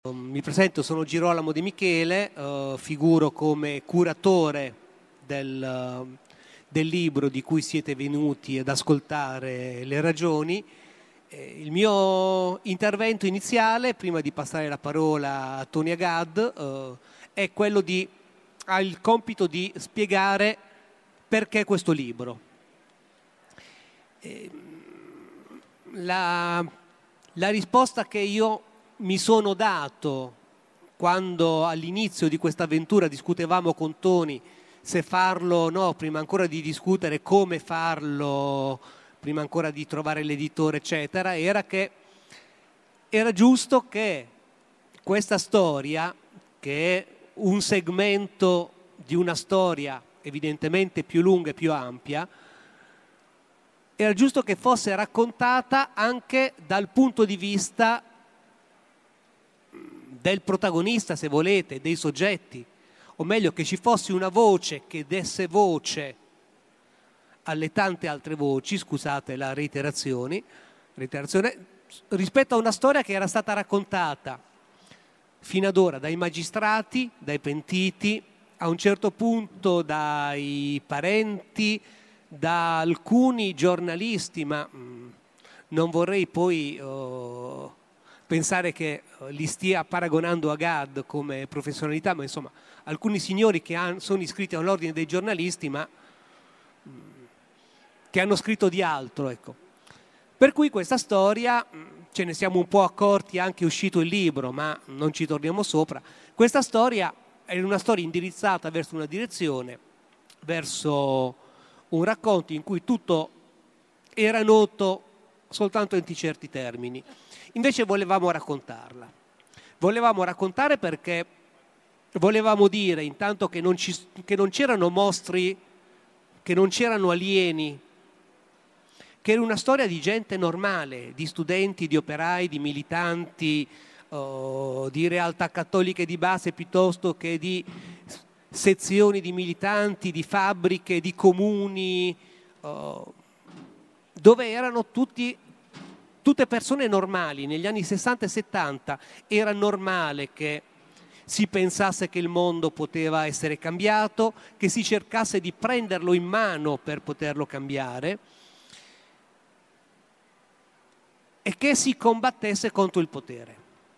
Mi presento, sono Girolamo De Michele, figuro come curatore del libro di cui siete venuti ad ascoltare le ragioni. Il mio intervento iniziale, prima di passare la parola a Tony Agad, è quello ha il compito di spiegare perché questo libro. La risposta che io mi sono dato quando all'inizio di questa avventura discutevamo con Tony se farlo o no, prima ancora di discutere come farlo, prima ancora di trovare l'editore eccetera, era che era giusto che questa storia, che è un segmento di una storia evidentemente più lunga e più ampia, era giusto che fosse raccontata anche dal punto di vista del protagonista, se volete, dei soggetti, o meglio che ci fosse una voce che desse voce alle tante altre voci, scusate la reiterazione, rispetto a una storia che era stata raccontata fino ad ora dai magistrati, dai pentiti, a un certo punto dai parenti, da alcuni giornalisti, ma non vorrei poi pensare che li stia paragonando a Gad come professionalità, ma insomma alcuni signori che sono iscritti all'ordine dei giornalisti ma che hanno scritto di altro, ecco. Per cui questa storia, ce ne siamo un po' accorti, è anche uscito il libro, ma non ci torniamo sopra, questa storia è una storia indirizzata verso una direzione, verso un racconto in cui tutto era noto soltanto in certi termini. Invece volevamo raccontarla. Volevamo raccontare perché volevamo dire intanto che non c'erano mostri, che non c'erano alieni, che era una storia di gente normale, di studenti, di operai, di militanti, di realtà cattoliche di base piuttosto che di sezioni di militanti, di fabbriche, di comuni, dove erano tutte persone normali. Negli anni 60 e 70 era normale che si pensasse che il mondo poteva essere cambiato, che si cercasse di prenderlo in mano per poterlo cambiare e che si combattesse contro il potere.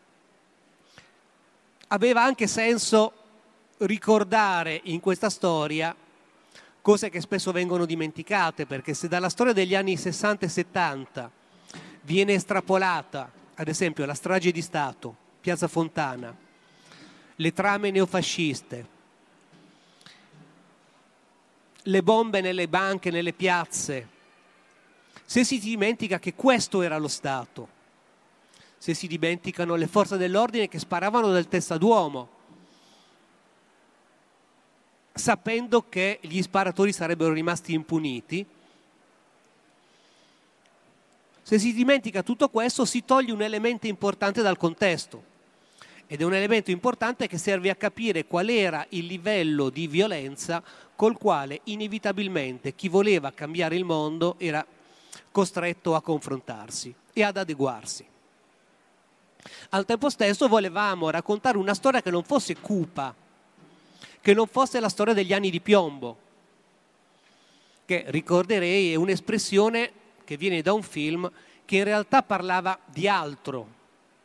Aveva anche senso ricordare in questa storia cose che spesso vengono dimenticate, perché se dalla storia degli anni 60 e 70 viene estrapolata, ad esempio, la strage di Stato, Piazza Fontana, le trame neofasciste, le bombe nelle banche, nelle piazze, se si dimentica che questo era lo Stato, se si dimenticano le forze dell'ordine che sparavano dal Testa d'Uomo, sapendo che gli sparatori sarebbero rimasti impuniti, se si dimentica tutto questo si toglie un elemento importante dal contesto, ed è un elemento importante che serve a capire qual era il livello di violenza col quale inevitabilmente chi voleva cambiare il mondo era costretto a confrontarsi e ad adeguarsi. Al tempo stesso volevamo raccontare una storia che non fosse cupa, che non fosse la storia degli anni di piombo, che ricorderei è un'espressione che viene da un film che in realtà parlava di altro,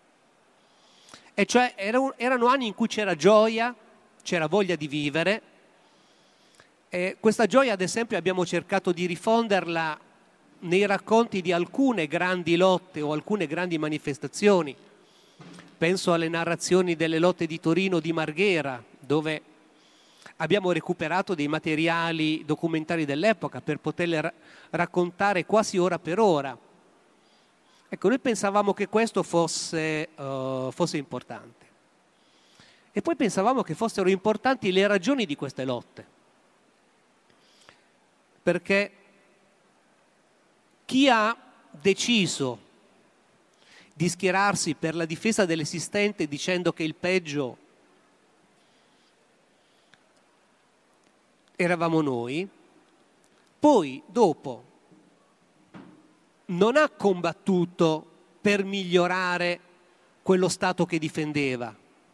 e cioè erano anni in cui c'era gioia, c'era voglia di vivere, e questa gioia ad esempio abbiamo cercato di rifonderla nei racconti di alcune grandi lotte o alcune grandi manifestazioni. Penso alle narrazioni delle lotte di Torino di Marghera, dove abbiamo recuperato dei materiali documentari dell'epoca per poterle raccontare quasi ora per ora. Ecco, noi pensavamo che questo fosse importante. E poi pensavamo che fossero importanti le ragioni di queste lotte. Perché chi ha deciso di schierarsi per la difesa dell'esistente dicendo che il peggio eravamo noi, poi dopo non ha combattuto per migliorare quello Stato che difendeva.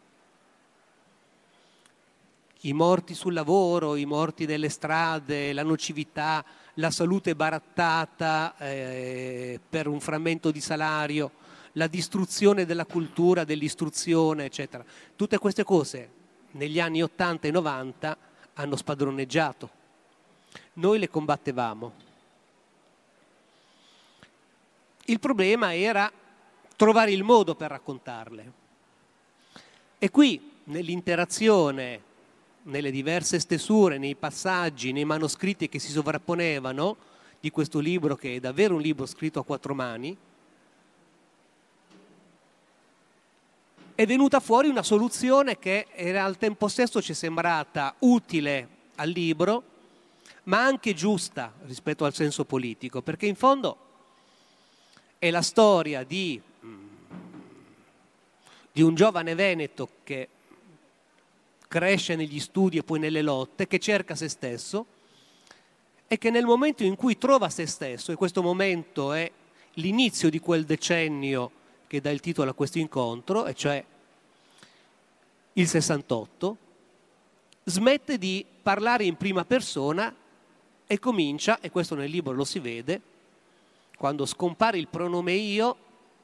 I morti sul lavoro, i morti nelle strade, la nocività, la salute barattata per un frammento di salario, la distruzione della cultura, dell'istruzione, eccetera. Tutte queste cose negli anni 80 e 90 hanno spadroneggiato. Noi le combattevamo. Il problema era trovare il modo per raccontarle. E qui, nell'interazione, nelle diverse stesure, nei passaggi, nei manoscritti che si sovrapponevano di questo libro, che è davvero un libro scritto a 4 mani, è venuta fuori una soluzione che era al tempo stesso ci è sembrata utile al libro, ma anche giusta rispetto al senso politico, perché in fondo è la storia di un giovane veneto che cresce negli studi e poi nelle lotte, che cerca se stesso e che nel momento in cui trova se stesso, e questo momento è l'inizio di quel decennio che dà il titolo a questo incontro, e cioè il 68, smette di parlare in prima persona e comincia, e questo nel libro lo si vede, quando scompare il pronome io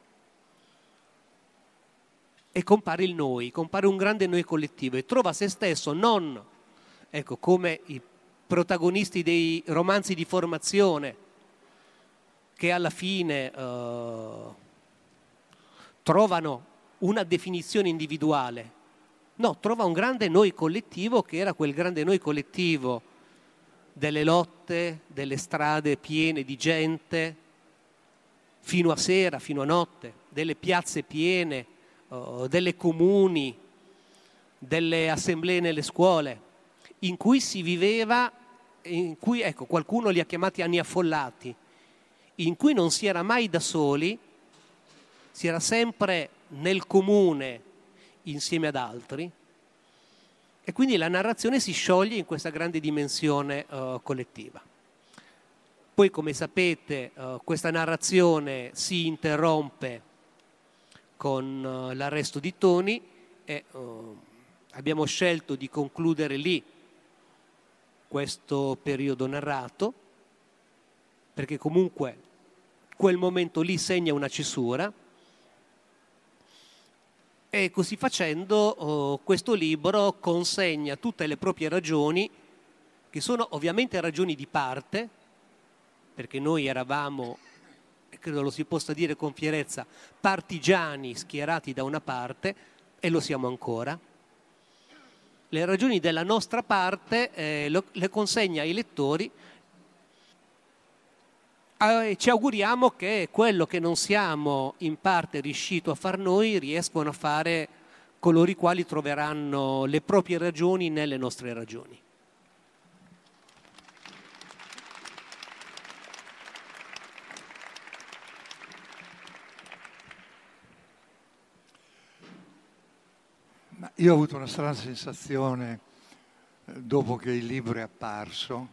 e compare il noi, compare un grande noi collettivo e trova se stesso non, ecco, come i protagonisti dei romanzi di formazione che alla fine trovano una definizione individuale. No, trova un grande noi collettivo che era quel grande noi collettivo delle lotte, delle strade piene di gente, fino a sera, fino a notte, delle piazze piene, delle comuni, delle assemblee nelle scuole, in cui si viveva, in cui, ecco, qualcuno li ha chiamati anni affollati, in cui non si era mai da soli, si era sempre nel comune insieme ad altri, e quindi la narrazione si scioglie in questa grande dimensione collettiva. Poi, come sapete, questa narrazione si interrompe con l'arresto di Tony e abbiamo scelto di concludere lì questo periodo narrato, perché comunque quel momento lì segna una cesura, e così facendo questo libro consegna tutte le proprie ragioni, che sono ovviamente ragioni di parte, perché noi eravamo, e credo lo si possa dire con fierezza, partigiani schierati da una parte, e lo siamo ancora. Le ragioni della nostra parte le consegna ai lettori, e ci auguriamo che quello che non siamo in parte riusciti a far noi riescano a fare coloro i quali troveranno le proprie ragioni nelle nostre ragioni. Ma io ho avuto una strana sensazione dopo che il libro è apparso,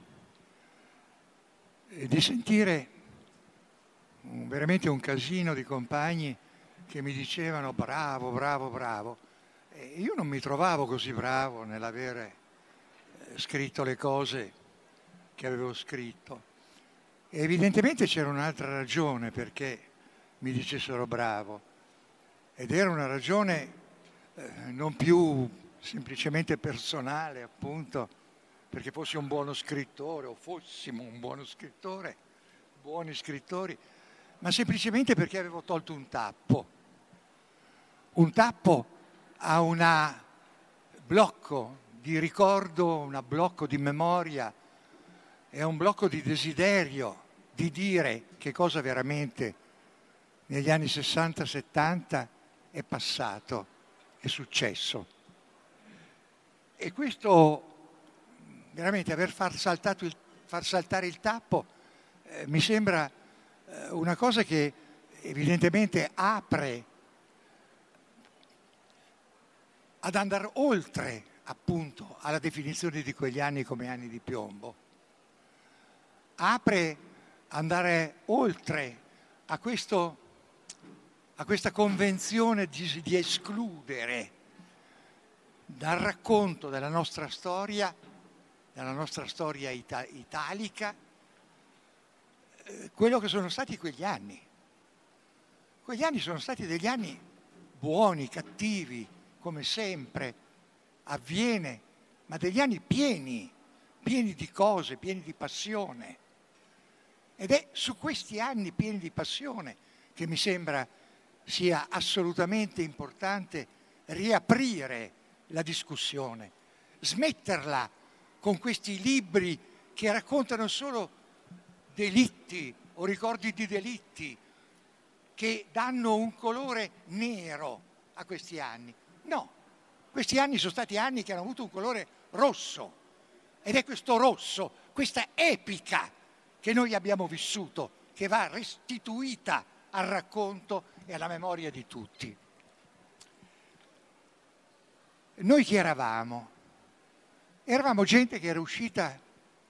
di sentire veramente un casino di compagni che mi dicevano bravo, bravo, bravo. E io non mi trovavo così bravo nell'avere scritto le cose che avevo scritto. E evidentemente c'era un'altra ragione perché mi dicessero bravo. Ed era una ragione non più semplicemente personale, appunto, perché fossi un buono scrittore o fossimo un buono scrittore, buoni scrittori, ma semplicemente perché avevo tolto un tappo a un blocco di ricordo, un blocco di memoria e a un blocco di desiderio di dire che cosa veramente negli anni 60-70 è passato, è successo. E questo veramente far saltare il tappo mi sembra una cosa che evidentemente apre ad andare oltre appunto alla definizione di quegli anni come anni di piombo, apre andare oltre a questo a questa convenzione di escludere dal racconto della nostra storia italica, quello che sono stati quegli anni. Quegli anni sono stati degli anni buoni, cattivi, come sempre avviene, ma degli anni pieni di cose, pieni di passione. Ed è su questi anni pieni di passione che mi sembra sia assolutamente importante riaprire la discussione, smetterla con questi libri che raccontano solo delitti o ricordi di delitti, che danno un colore nero a questi anni. No, questi anni sono stati anni che hanno avuto un colore rosso, ed è questo rosso, questa epica che noi abbiamo vissuto, che va restituita al racconto e alla memoria di tutti. Noi chi eravamo? Eravamo gente che era uscita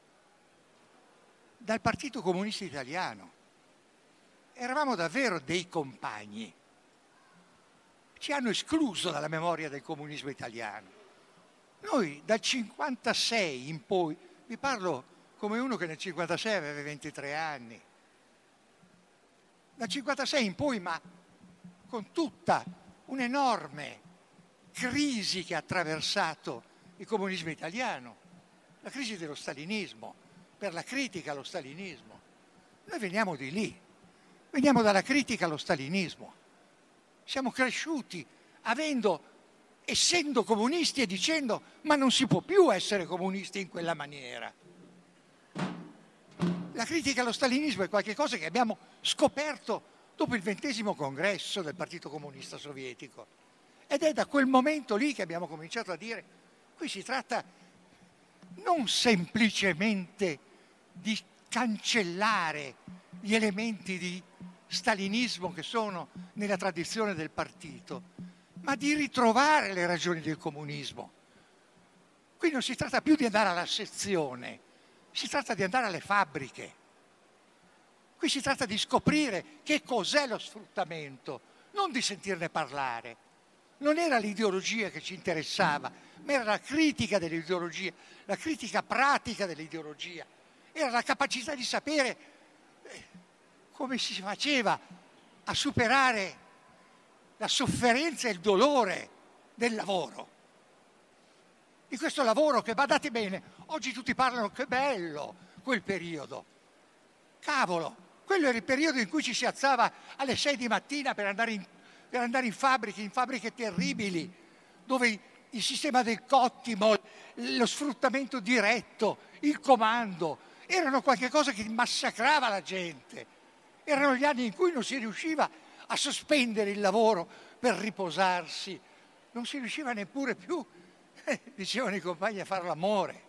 dal Partito Comunista Italiano. Eravamo davvero dei compagni. Ci hanno escluso dalla memoria del comunismo italiano. Noi dal 56 in poi, vi parlo come uno che nel 56 aveva 23 anni, dal 56 in poi, ma con tutta un'enorme crisi che ha attraversato il comunismo italiano, la crisi dello stalinismo, per la critica allo stalinismo. Noi veniamo di lì, veniamo dalla critica allo stalinismo. Siamo cresciuti essendo comunisti e dicendo ma non si può più essere comunisti in quella maniera. La critica allo stalinismo è qualcosa che abbiamo scoperto dopo il 20° congresso del Partito Comunista Sovietico. Ed è da quel momento lì che abbiamo cominciato a dire: qui si tratta non semplicemente di cancellare gli elementi di stalinismo che sono nella tradizione del partito, ma di ritrovare le ragioni del comunismo. Qui non si tratta più di andare alla sezione, si tratta di andare alle fabbriche. Qui si tratta di scoprire che cos'è lo sfruttamento, non di sentirne parlare. Non era l'ideologia che ci interessava, ma era la critica dell'ideologia, la critica pratica dell'ideologia. Era la capacità di sapere come si faceva a superare la sofferenza e il dolore del lavoro. Di questo lavoro che, badate bene, oggi tutti parlano che bello quel periodo. Cavolo, quello era il periodo in cui ci si alzava alle 6 di mattina per andare in fabbriche terribili, dove il sistema del cottimo, lo sfruttamento diretto, il comando, erano qualcosa che massacrava la gente. Erano gli anni in cui non si riusciva a sospendere il lavoro per riposarsi, non si riusciva neppure più, dicevano i compagni, a fare l'amore.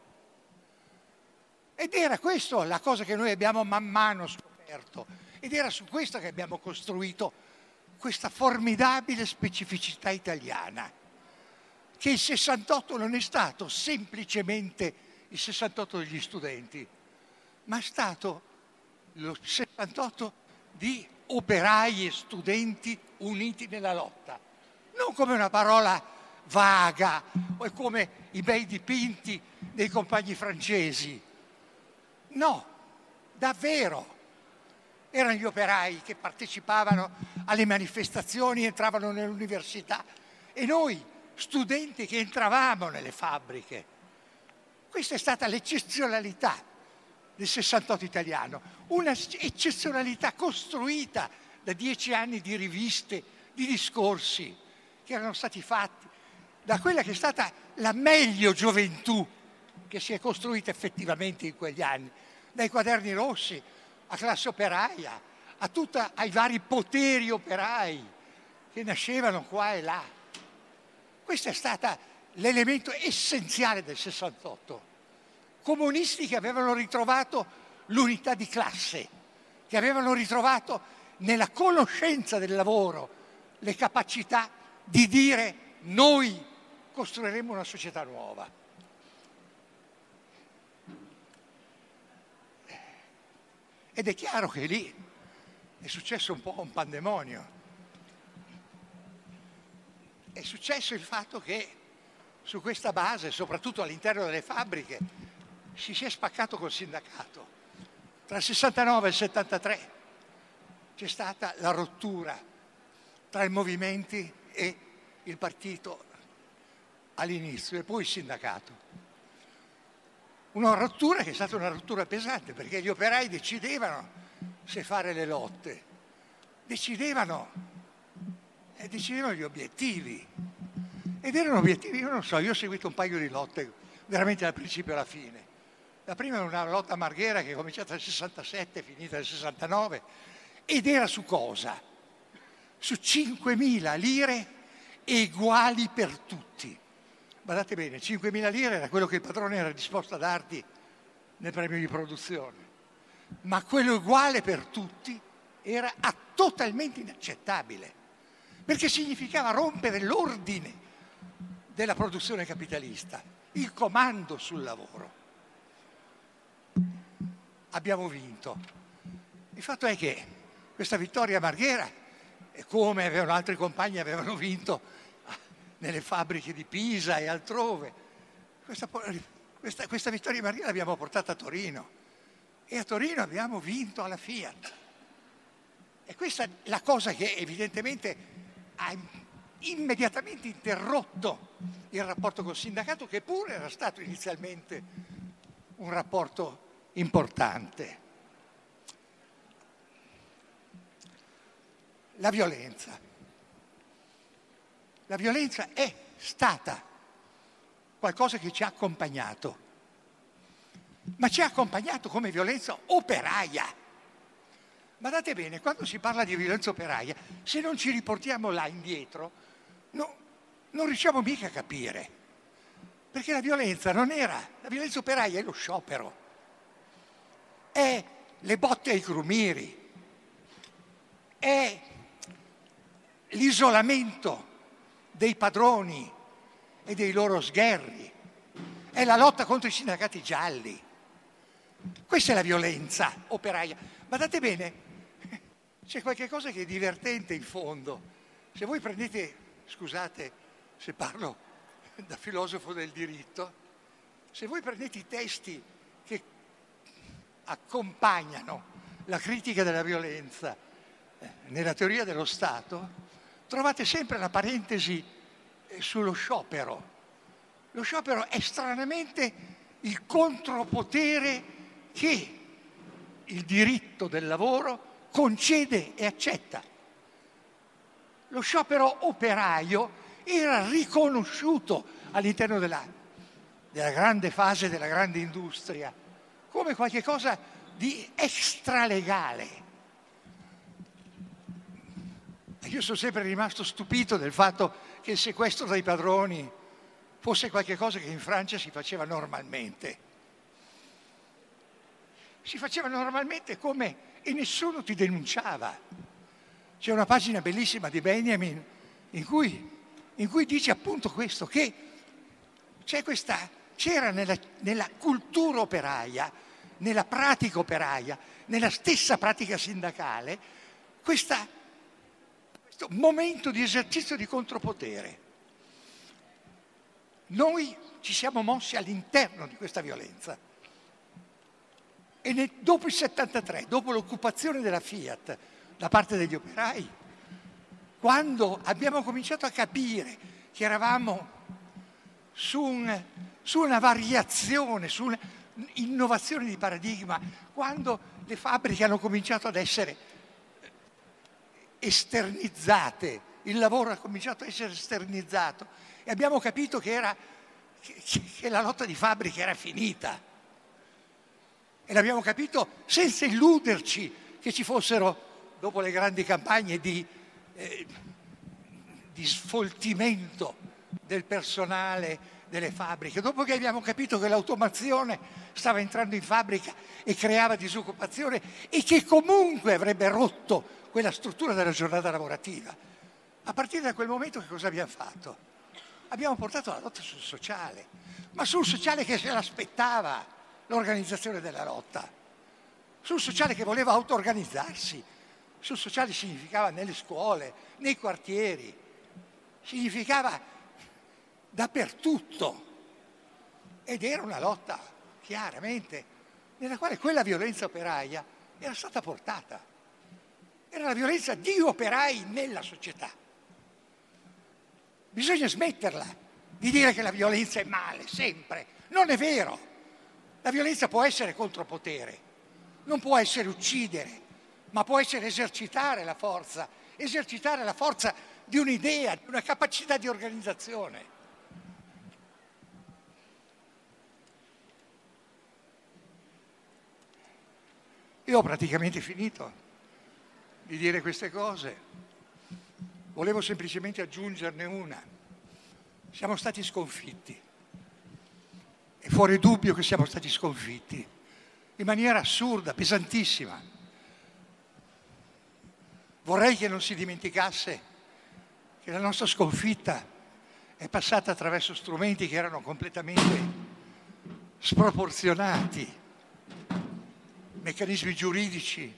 Ed era questa la cosa che noi abbiamo man mano scoperto, ed era su questa che abbiamo costruito questa formidabile specificità italiana, che il 68 non è stato semplicemente il 68 degli studenti, ma è stato lo 68 di operai e studenti uniti nella lotta, non come una parola vaga o come i bei dipinti dei compagni francesi. No, davvero. Erano gli operai che partecipavano alle manifestazioni, entravano nell'università, e noi, studenti, che entravamo nelle fabbriche. Questa è stata l'eccezionalità del 68 italiano, una eccezionalità costruita da 10 anni di riviste, di discorsi che erano stati fatti, da quella che è stata la meglio gioventù che si è costruita effettivamente in quegli anni, dai quaderni rossi a classe operaia, ai vari poteri operai che nascevano qua e là. Questo è stato l'elemento essenziale del 68. Comunisti che avevano ritrovato l'unità di classe, che avevano ritrovato nella conoscenza del lavoro le capacità di dire: noi costruiremo una società nuova. Ed è chiaro che lì è successo un po' un pandemonio, è successo il fatto che su questa base, soprattutto all'interno delle fabbriche, si è spaccato col sindacato. Tra il 69 e il 73 c'è stata la rottura tra i movimenti e il partito all'inizio e poi il sindacato. Una rottura che è stata una rottura pesante, perché gli operai decidevano se fare le lotte, decidevano gli obiettivi. Ed erano obiettivi, io non so, io ho seguito un paio di lotte, veramente dal principio alla fine. La prima era una lotta a Marghera che è cominciata nel 67, finita nel 69, ed era su cosa? Su 5.000 lire uguali per tutti. Guardate bene, 5.000 lire era quello che il padrone era disposto a darti nel premio di produzione, ma quello uguale per tutti era totalmente inaccettabile, perché significava rompere l'ordine della produzione capitalista, il comando sul lavoro. Abbiamo vinto. Il fatto è che questa vittoria a Marghera, come avevano altri compagni avevano vinto nelle fabbriche di Pisa e altrove, questa vittoria a Marghera l'abbiamo portata a Torino e a Torino abbiamo vinto alla Fiat. E questa è la cosa che evidentemente ha immediatamente interrotto il rapporto col sindacato, che pure era stato inizialmente un rapporto importante. La violenza. La violenza è stata qualcosa che ci ha accompagnato, ma ci ha accompagnato come violenza operaia. Guardate bene, quando si parla di violenza operaia, se non ci riportiamo là indietro, non riusciamo mica a capire. Perché la violenza operaia è lo sciopero, è le botte ai crumiri, è l'isolamento dei padroni e dei loro sgherri, è la lotta contro i sindacati gialli. Questa è la violenza operaia. Guardate bene, c'è qualche cosa che è divertente in fondo. Se voi prendete, scusate se parlo da filosofo del diritto, se voi prendete i testi che accompagnano la critica della violenza nella teoria dello Stato, trovate sempre la parentesi sullo sciopero. Lo sciopero è stranamente il contropotere che il diritto del lavoro concede e accetta. Lo sciopero operaio era riconosciuto all'interno della grande fase della grande industria come qualche cosa di extralegale. Io sono sempre rimasto stupito del fatto che il sequestro dai padroni fosse qualche cosa che in Francia si faceva normalmente. Si faceva normalmente e nessuno ti denunciava. C'è una pagina bellissima di Benjamin in cui dice appunto questo, che c'era nella cultura operaia, nella pratica operaia, nella stessa pratica sindacale, questo momento di esercizio di contropotere. Noi ci siamo mossi all'interno di questa violenza e dopo il 73, dopo l'occupazione della Fiat da parte degli operai, quando abbiamo cominciato a capire che eravamo su una variazione, su un'innovazione di paradigma, quando le fabbriche hanno cominciato ad essere esternizzate, il lavoro ha cominciato a essere esternizzato e abbiamo capito che la lotta di fabbrica era finita. E l'abbiamo capito senza illuderci che ci fossero, dopo le grandi campagne di sfoltimento del personale delle fabbriche, dopo che abbiamo capito che l'automazione stava entrando in fabbrica e creava disoccupazione e che comunque avrebbe rotto quella struttura della giornata lavorativa. A partire da quel momento che cosa abbiamo fatto? Abbiamo portato la lotta sul sociale, ma sul sociale che se l'aspettava l'organizzazione della lotta, sul sociale che voleva auto-organizzarsi, sul sociale significava nelle scuole, nei quartieri, significava dappertutto. Ed era una lotta, chiaramente, nella quale quella violenza operaia era stata portata. Era la violenza di operai nella società. Bisogna smetterla di dire che la violenza è male, sempre. Non è vero. La violenza può essere contropotere, non può essere uccidere, ma può essere esercitare la forza di un'idea, di una capacità di organizzazione. Io ho praticamente finito di dire queste cose. Volevo semplicemente aggiungerne una. Siamo stati sconfitti. È fuori dubbio che siamo stati sconfitti in maniera assurda, pesantissima. Vorrei che non si dimenticasse che la nostra sconfitta è passata attraverso strumenti che erano completamente sproporzionati, meccanismi giuridici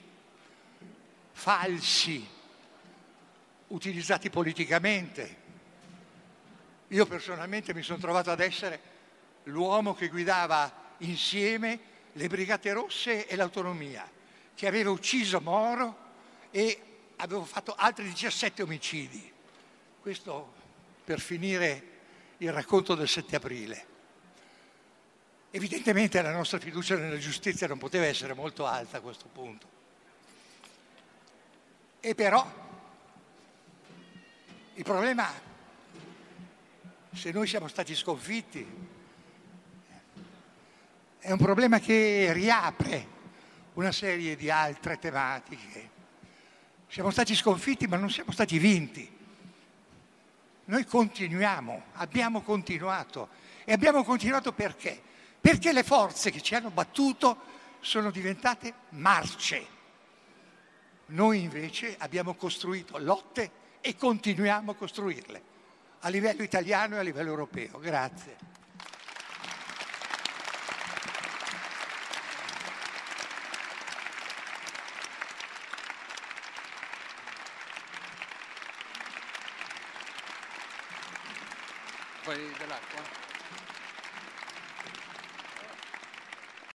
falsi, utilizzati politicamente. Io personalmente mi sono trovato ad essere l'uomo che guidava insieme le Brigate Rosse e l'Autonomia, che aveva ucciso Moro e avevo fatto altri 17 omicidi. Questo per finire il racconto del 7 aprile. Evidentemente la nostra fiducia nella giustizia non poteva essere molto alta a questo punto. E però il problema, se noi siamo stati sconfitti, è un problema che riapre una serie di altre tematiche. Siamo stati sconfitti, ma non siamo stati vinti. Noi continuiamo, abbiamo continuato. E abbiamo continuato perché? Perché le forze che ci hanno battuto sono diventate marce. Noi invece abbiamo costruito lotte e continuiamo a costruirle, a livello italiano e a livello europeo. Grazie. Poi dell'acqua?